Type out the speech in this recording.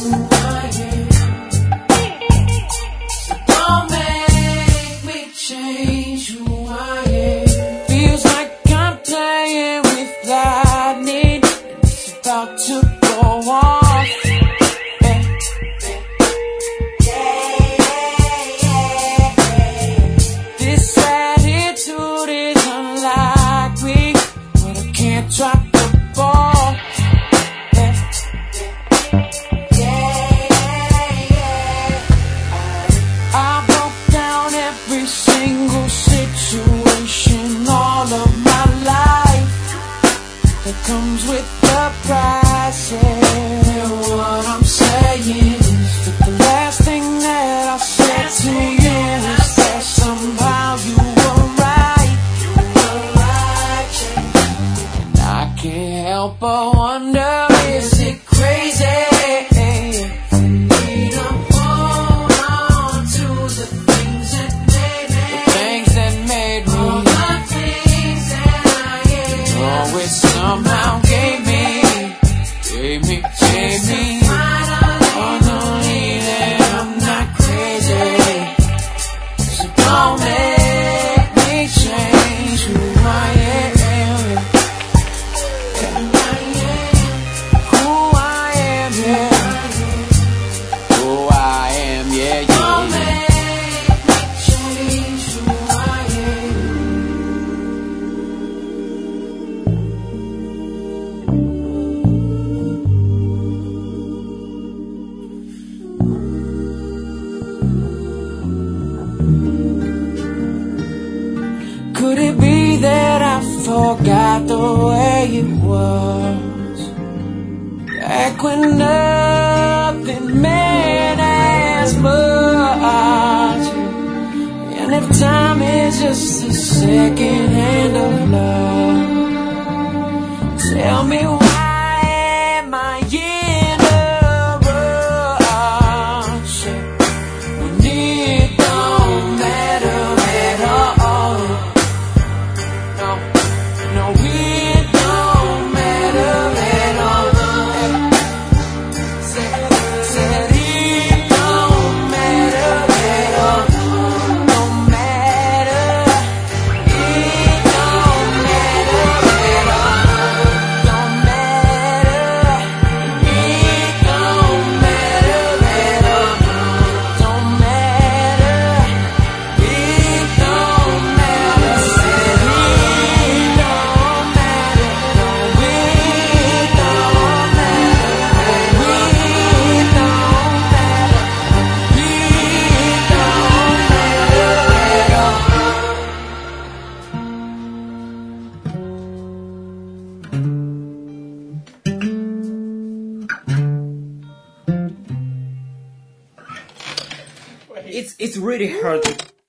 I am. So don't make me change who I am. Feels like I'm playing with lightning, and it's about to go off. This attitude is unlike me, but I can't drop the ball. I broke down every single situation all of my life. That comes with the price, yeah. And what I'm saying is that the last thing that I said to you is that somehow you were right. And I can't help but wonder, is it crazy? Somehow gave me finally that I'm not crazy. So don't make me change who I am. Who I am, yeah. Who I am, yeah, yeah. Don't make me change who I am. Could it be that I forgot the way it was back when nothing meant as much? And if time is just a second hand of love, tell me why am I in a rush when it don't matter at all? No, it don't matter at all. Said it don't matter at all. Don't matter. It don't matter at all. Don't matter. It don't matter at all. Don't matter. It don't matter. Said it don't matter. No, it don't matter. It don't matter. It don't matter at all. It's really hard